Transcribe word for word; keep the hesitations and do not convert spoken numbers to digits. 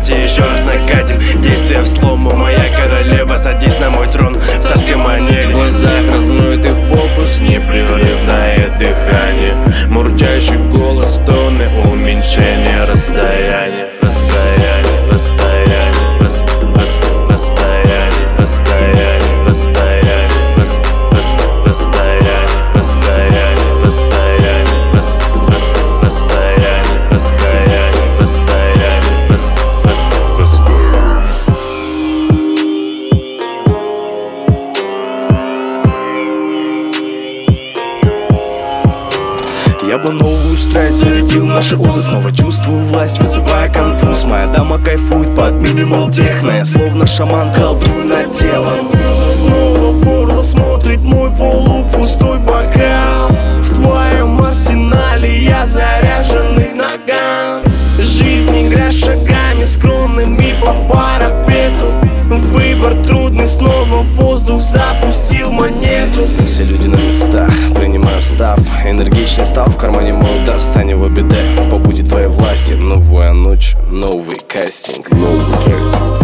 Давайте еще раз накатим. Действия в слому, моя королева, садись на мой трон в царской манере. В глазах размытый фокус, непрерывное дыхание, мурчащий голос, тоны, уменьшение расстояния. Расстояние, расстояние, расстояние, расстояние, расстояние, расстояние, расстояние, расстояние, расстояние, расстояние, расстояние, расстояние, Я бы новую страсть зарядил наши узы, снова чувствую власть, вызывая конфуз. Моя дама кайфует под минимал техно, я словно шаман колдую над телом. Снова в горло смотрит мой полупустой бокал. В твоем арсенале я заряженный наган. Жизнь игра шагами скромными по парапету. Выбор трудный, снова в воздух запустил монету. Все люди на местах, принимаю став. Энергичный стал, в кармане мой удар. Стань его беде, побудет твоей власти. Новая ночь, новый кастинг. Новый кастинг.